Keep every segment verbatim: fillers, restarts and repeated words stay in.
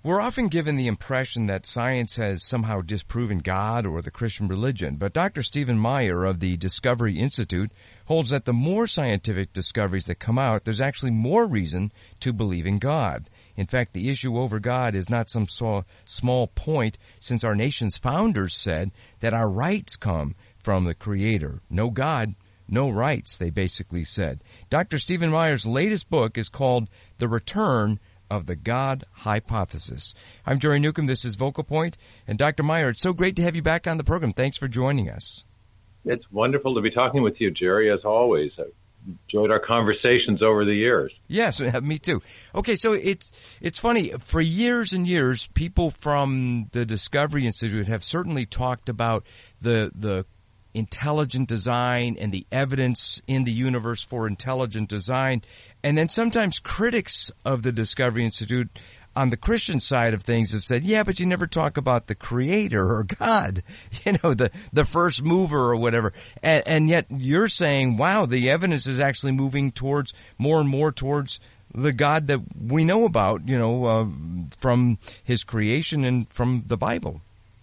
We're often given the impression that science has somehow disproven God or the Christian religion, but Doctor Stephen Meyer of the Discovery Institute holds that the more scientific discoveries that come out, there's actually more reason to believe in God. In fact, the issue over God is not some so small point, since our nation's founders said that our rights come from the Creator. No God, no rights, they basically said. Doctor Stephen Meyer's latest book is called The Return of the God Hypothesis. I'm Jerry Newcomb. This is Vocal Point. And Doctor Meyer, it's so great to have you back on the program. Thanks for joining us. It's wonderful to be talking with you, Jerry, as always. I've enjoyed our conversations over the years. Yes, me too. Okay, so it's it's funny. For years and years, people from the Discovery Institute have certainly talked about the the intelligent design and the evidence in the universe for intelligent design. And then sometimes critics of the Discovery Institute on the Christian side of things have said, yeah, but you never talk about the Creator or God, you know, the, the first mover or whatever. And, and yet you're saying, wow, the evidence is actually moving towards more and more towards the God that we know about, you know, uh, from His creation and from the Bible.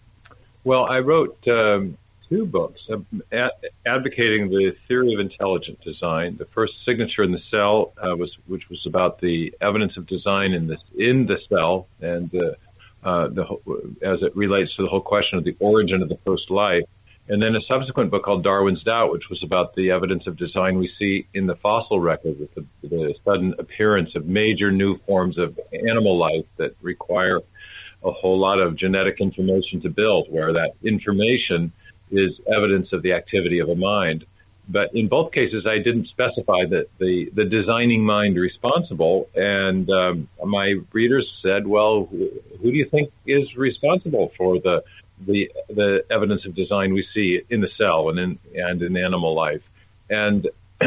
Well, I wrote um, two books uh, ad- advocating the theory of intelligent design. The first, Signature in the Cell, uh, was which was about the evidence of design in the in the cell, and uh, uh, the as it relates to the whole question of the origin of the first life. And then a subsequent book called Darwin's Doubt, which was about the evidence of design we see in the fossil record, with the, the sudden appearance of major new forms of animal life that require a whole lot of genetic information to build, where that information is evidence of the activity of a mind. But in both cases, I didn't specify that the, the designing mind responsible. And um, my readers said, well, who, who do you think is responsible for the the the evidence of design we see in the cell and in, and in animal life? And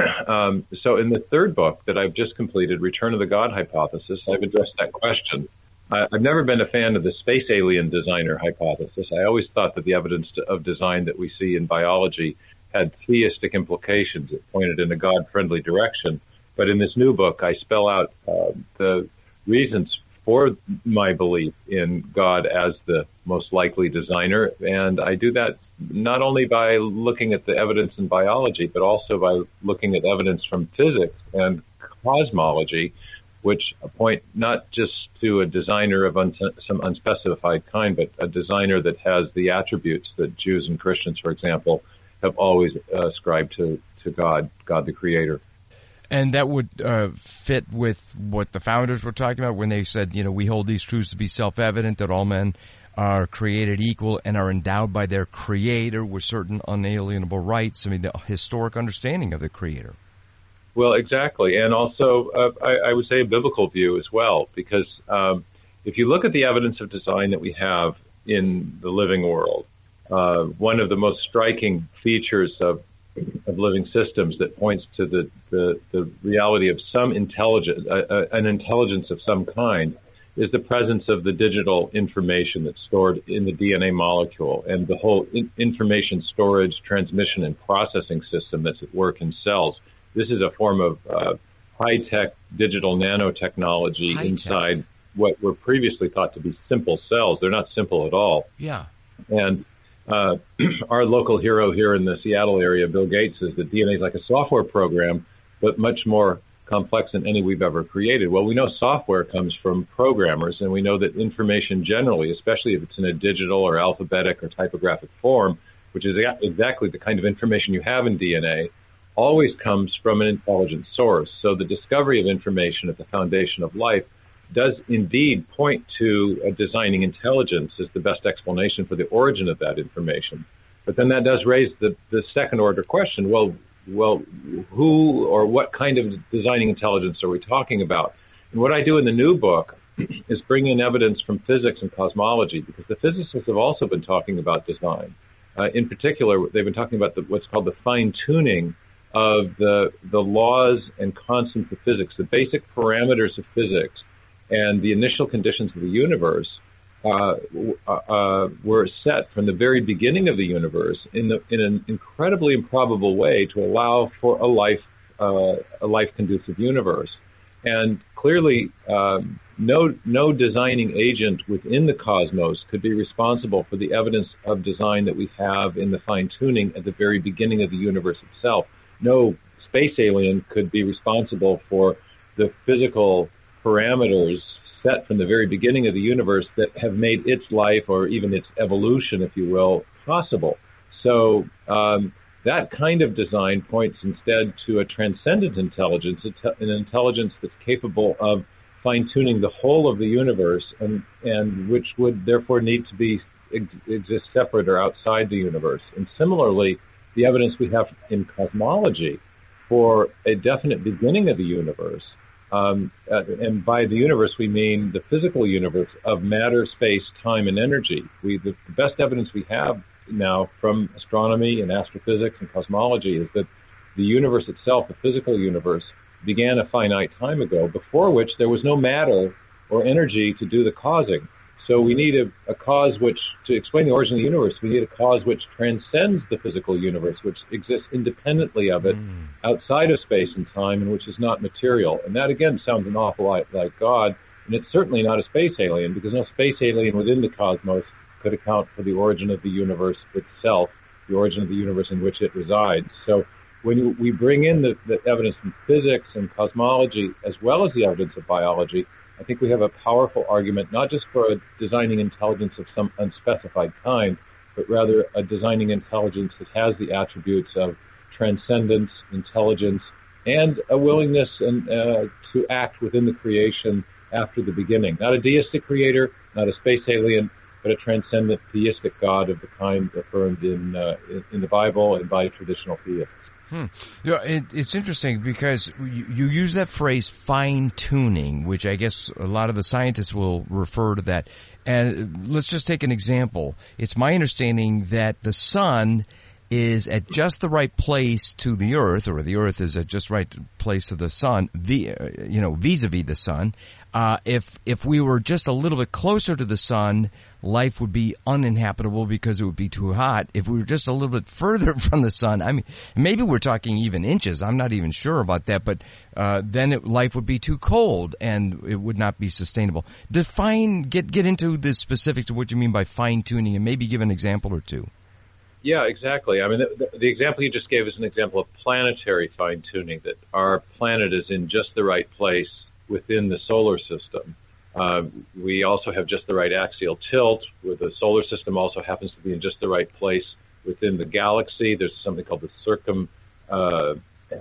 um, so in the third book that I've just completed, Return of the God Hypothesis, I've addressed that question. I've never been a fan of the space alien designer hypothesis. I always thought that the evidence of design that we see in biology had theistic implications. It pointed in a God-friendly direction. But in this new book, I spell out uh, the reasons for my belief in God as the most likely designer. And I do that not only by looking at the evidence in biology, but also by looking at evidence from physics and cosmology, which point not just to a designer of un- some unspecified kind, but a designer that has the attributes that Jews and Christians, for example, have always uh, ascribed to, to God, God the Creator. And that would uh, fit with what the founders were talking about when they said, you know, we hold these truths to be self-evident, that all men are created equal and are endowed by their Creator with certain unalienable rights. I mean, the historic understanding of the Creator. Well, exactly. And also, uh, I, I would say a biblical view as well, because um, if you look at the evidence of design that we have in the living world, uh, one of the most striking features of, of living systems that points to the, the, the reality of some intelligence, uh, uh, an intelligence of some kind, is the presence of the digital information that's stored in the D N A molecule and the whole in- information storage, transmission, and processing system that's at work in cells. This is a form of uh, high-tech digital nanotechnology high-tech. inside what were previously thought to be simple cells. They're not simple at all. Yeah. And uh, our local hero here in the Seattle area, Bill Gates, says that D N A is like a software program, but much more complex than any we've ever created. Well, we know software comes from programmers, and we know that information generally, especially if it's in a digital or alphabetic or typographic form, which is exactly the kind of information you have in D N A, always comes from an intelligent source. So the discovery of information at the foundation of life does indeed point to a designing intelligence as the best explanation for the origin of that information. But then that does raise the, the second order question, well, well, who or what kind of designing intelligence are we talking about? And what I do in the new book is bring in evidence from physics and cosmology, because the physicists have also been talking about design. Uh, in particular, they've been talking about the, what's called the fine-tuning of the the laws and constants of physics, the basic parameters of physics, and the initial conditions of the universe uh, uh, were set from the very beginning of the universe in the in an incredibly improbable way to allow for a life uh, a life conducive universe. And clearly, um, no no designing agent within the cosmos could be responsible for the evidence of design that we have in the fine-tuning at the very beginning of the universe itself. No space alien could be responsible for the physical parameters set from the very beginning of the universe that have made its life, or even its evolution, if you will, possible. So um, that kind of design points instead to a transcendent intelligence, an intelligence that's capable of fine-tuning the whole of the universe, and, and which would therefore need to be ex- exist separate or outside the universe. And similarly, the evidence we have in cosmology for a definite beginning of the universe, um, uh, and by the universe we mean the physical universe of matter, space, time, and energy. We the, the best evidence we have now from astronomy and astrophysics and cosmology is that the universe itself, the physical universe, began a finite time ago, before which there was no matter or energy to do the causing. So we need a, a cause which, to explain the origin of the universe, we need a cause which transcends the physical universe, which exists independently of it, mm. outside of space and time, and which is not material. And that, again, sounds an awful lot like God, and it's certainly not a space alien, because no space alien within the cosmos could account for the origin of the universe itself, the origin of the universe in which it resides. So when we bring in the, the evidence from physics and cosmology, as well as the evidence of biology, I think we have a powerful argument, not just for a designing intelligence of some unspecified kind, but rather a designing intelligence that has the attributes of transcendence, intelligence, and a willingness and, uh, to act within the creation after the beginning. Not a deistic creator, not a space alien, but a transcendent theistic God of the kind affirmed in, uh, in the Bible and by traditional theists. Hmm. Yeah, it, it's interesting because you, you use that phrase fine-tuning, which I guess a lot of the scientists will refer to that. And let's just take an example. It's my understanding that the sun is at just the right place to the Earth, or the Earth is at just right place to the sun, the, you know, vis-a-vis the sun. Uh, if, if we were just a little bit closer to the sun, life would be uninhabitable because it would be too hot. If we were just a little bit further from the sun, I mean, maybe we're talking even inches. I'm not even sure about that, but, uh, then it, life would be too cold and it would not be sustainable. Define, get, get into the specifics of what you mean by fine tuning and maybe give an example or two. Yeah, exactly. I mean, the, the example you just gave is an example of planetary fine-tuning, that our planet is in just the right place within the solar system. Uh, we also have just the right axial tilt, where the solar system also happens to be in just the right place within the galaxy. There's something called the circum, uh,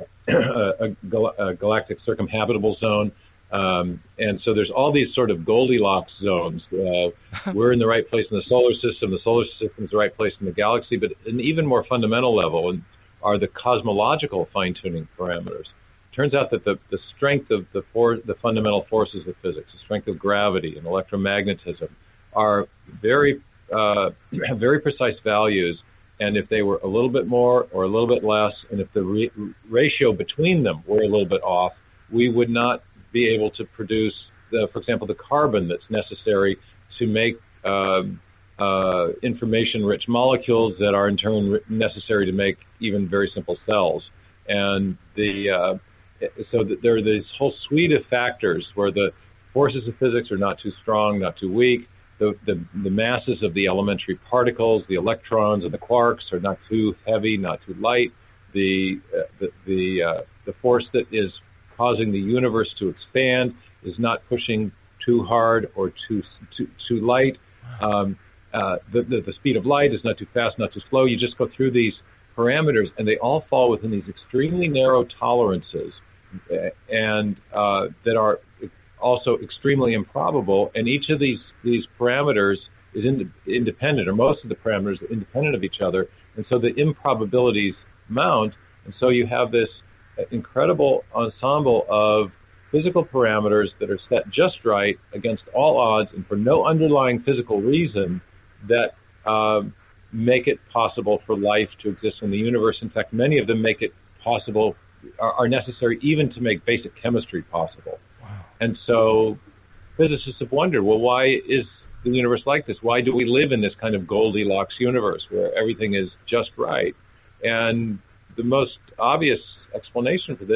a, gal- a galactic circumhabitable zone. Um, and so there's all these sort of Goldilocks zones. Uh, we're in the right place in the solar system. The solar system is the right place in the galaxy. But an even more fundamental level are the cosmological fine-tuning parameters. It turns out that the, the strength of the, for, the fundamental forces of physics, the strength of gravity and electromagnetism, are very uh, have very precise values. And if they were a little bit more or a little bit less, and if the re- ratio between them were a little bit off, we would not be able to produce, the, for example, the carbon that's necessary to make uh, uh, information-rich molecules that are in turn necessary to make even very simple cells. And the uh, so there are this whole suite of factors where the forces of physics are not too strong, not too weak. The, the, the masses of the elementary particles, the electrons and the quarks, are not too heavy, not too light. The uh, the the, uh, the force that is causing the universe to expand is not pushing too hard or too too, too light. Um, uh, the, the, the speed of light is not too fast, not too slow. You just go through these parameters, and they all fall within these extremely narrow tolerances, and uh, that are also extremely improbable. And each of these these parameters is in, independent, or most of the parameters are independent of each other, and so the improbabilities mount, and so you have this incredible ensemble of physical parameters that are set just right against all odds and for no underlying physical reason that um, make it possible for life to exist in the universe. In fact, many of them make it possible, are, are necessary even to make basic chemistry possible. Wow. And so physicists have wondered, well, why is the universe like this? Why do we live in this kind of Goldilocks universe where everything is just right? And the most obvious explanation for this,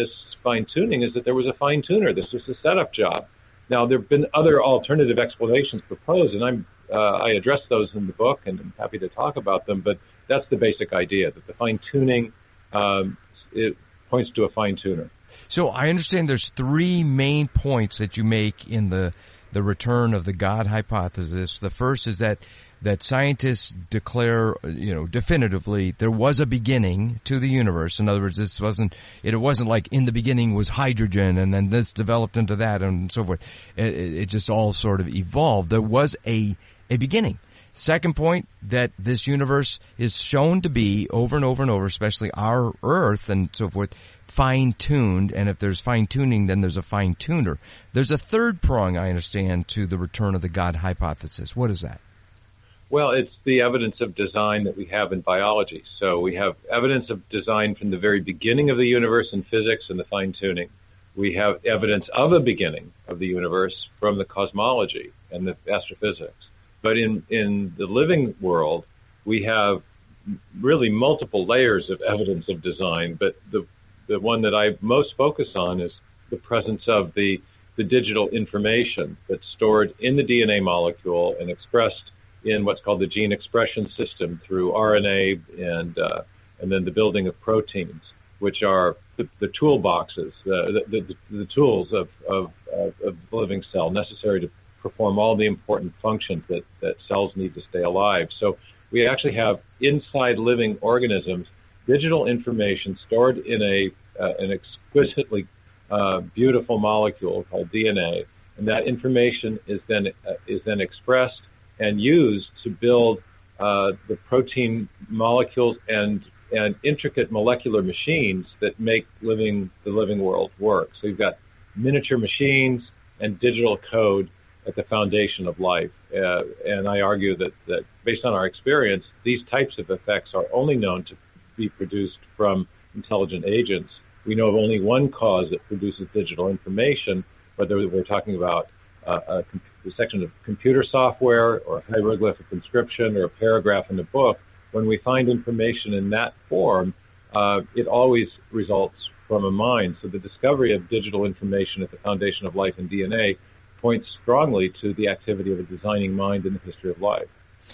fine-tuning is that there was a fine-tuner. This was a setup job. Now, there have been other alternative explanations proposed, and I'm, uh, I address those in the book, and I'm happy to talk about them, but that's the basic idea, that the fine-tuning um, it points to a fine-tuner. So I understand there's three main points that you make in the the return of the God hypothesis. The first is that that scientists declare, you know, definitively there was a beginning to the universe. In other words, this wasn't it wasn't like in the beginning was hydrogen and then this developed into that and so forth. It, it just all sort of evolved. There was a a beginning. Second point, that this universe is shown to be over and over and over, especially our Earth and so forth, fine-tuned. And if there's fine-tuning, then there's a fine-tuner. There's a third prong, I understand, to the return of the God hypothesis. What is that? Well, it's the evidence of design that we have in biology. So we have evidence of design from the very beginning of the universe in physics and the fine-tuning. We have evidence of a beginning of the universe from the cosmology and the astrophysics. But in, in the living world, we have really multiple layers of evidence of design. But the the one that I most focus on is the presence of the, the digital information that's stored in the D N A molecule and expressed in what's called the gene expression system through R N A and uh, and then the building of proteins, which are the, the toolboxes, the, the, the, the tools of, of, of, of the living cell necessary to perform all the important functions that, that cells need to stay alive. So we actually have inside living organisms digital information stored in a uh, an exquisitely uh, beautiful molecule called D N A, and that information is then uh, is then expressed and used to build uh, the protein molecules and and intricate molecular machines that make living the living world work. So you've got miniature machines and digital code at the foundation of life. Uh, and I argue that, that based on our experience, these types of effects are only known to be produced from intelligent agents. We know of only one cause that produces digital information, whether we're talking about uh, a, a section of computer software or a hieroglyphic inscription or a paragraph in a book. When we find information in that form, uh, it always results from a mind. So the discovery of digital information at the foundation of life in D N A points strongly to the activity of a designing mind in the history of life.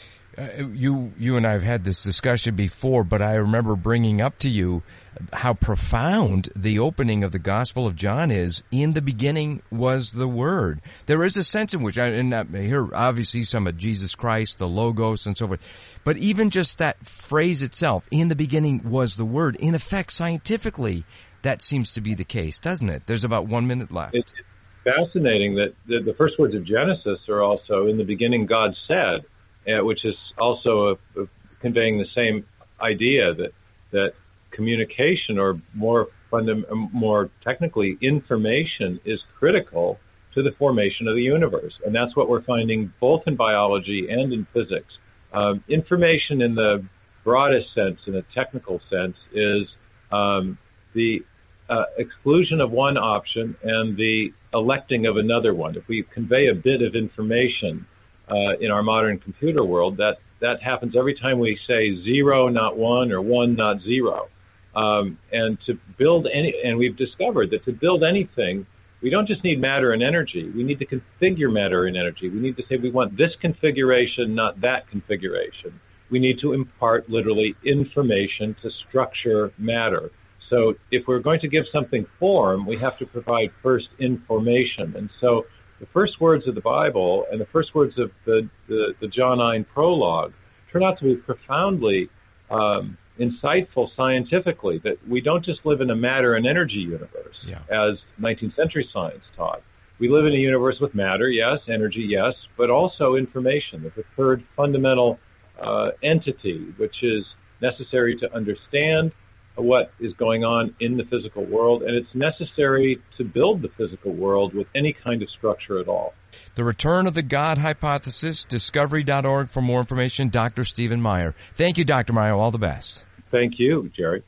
Uh, you, you and I have had this discussion before, but I remember bringing up to you how profound the opening of the Gospel of John is. In the beginning was the Word. There is a sense in which, I, and I hear obviously some of Jesus Christ, the Logos, and so forth, but even just that phrase itself, in the beginning was the Word, in effect, scientifically, that seems to be the case, doesn't it? There's about one minute left. It's fascinating that the, the first words of Genesis are also, in the beginning God said, uh, which is also a, a conveying the same idea that that communication, or more fundam- more technically, information is critical to the formation of the universe. And that's what we're finding both in biology and in physics. Um, information in the broadest sense, in a technical sense, is um, the uh, exclusion of one option and the electing of another one. If we convey a bit of information uh, in our modern computer world, that, that happens every time we say zero, not one, or one, not zero. Um, and to build any, and we've discovered that to build anything, we don't just need matter and energy. We need to configure matter and energy. We need to say we want this configuration, not that configuration. We need to impart literally information to structure matter. So if we're going to give something form, we have to provide first information. And so the first words of the Bible and the first words of the, the, the John nine prologue turn out to be profoundly um, insightful scientifically, that we don't just live in a matter and energy universe, yeah, as nineteenth century science taught. We live in a universe with matter, yes, energy, yes, but also information. There's a third fundamental uh, entity, which is necessary to understand what is going on in the physical world, and it's necessary to build the physical world with any kind of structure at all. The Return of the God Hypothesis, discovery dot org for more information. Doctor Stephen Meyer. Thank you, Doctor Meyer. All the best. Thank you, Jerry.